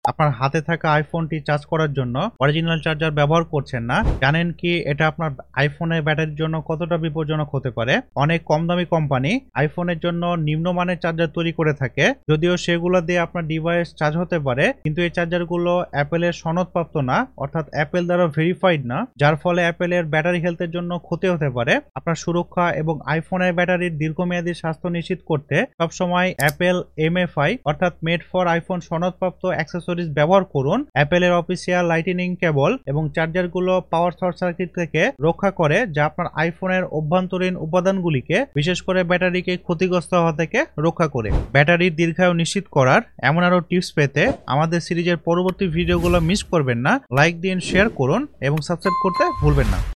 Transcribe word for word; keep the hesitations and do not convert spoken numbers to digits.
আপনার হাতে থাকা আইফোনটি চার্জ করার জন্য অরিজিনাল চার্জার ব্যবহার করছেন না, জানেন কি এটা আপনার আইফোনের ব্যাটারির জন্য কতটা বিপজ্জনক হতে পারে? অনেক কম দামি কোম্পানি আইফোনের জন্য নিম্নমানের চার্জার তৈরি করে থাকে, যদিও সেগুলো দিয়ে আপনার ডিভাইস চার্জ হতে পারে, কিন্তু এই চার্জারগুলো অ্যাপেলের সনদপ্রাপ্ত না, অর্থাৎ অ্যাপেল দ্বারা ভেরিফাইড না, যার ফলে অ্যাপেলের ব্যাটারি হেলথের জন্য ক্ষতি হতে পারে। আপনার সুরক্ষা এবং আইফোনের ব্যাটারির দীর্ঘমেয়াদী স্বাস্থ্য নিশ্চিত করতে সবসময় অ্যাপেল এমএফআই অর্থাৎ মেড ফর আইফোন সনদপ্রাপ্ত অ্যাক্সেসরিজ ব্যবহার করুন। অ্যাপেলের অফিসিয়াল লাইটিনিং কেবল এবং চার্জারগুলো পাওয়ার শর্ট সার্কিট থেকে রক্ষা করে, যা আপনার আইফোনের অভ্যন্তরীণ উপাদানগুলিকে বিশেষ করে ব্যাটারিকে ক্ষতিগ্রস্ত হওয়া থেকে রক্ষা করে। ব্যাটারির দীর্ঘায়ু নিশ্চিত করার এমন আরো টিপস পেতে আমাদের সিরিজের পরবর্তী ভিডিওগুলো মিস করবেন না। লাইক দিন, শেয়ার করুন এবং সাবস্ক্রাইব করতে ভুলবেন না।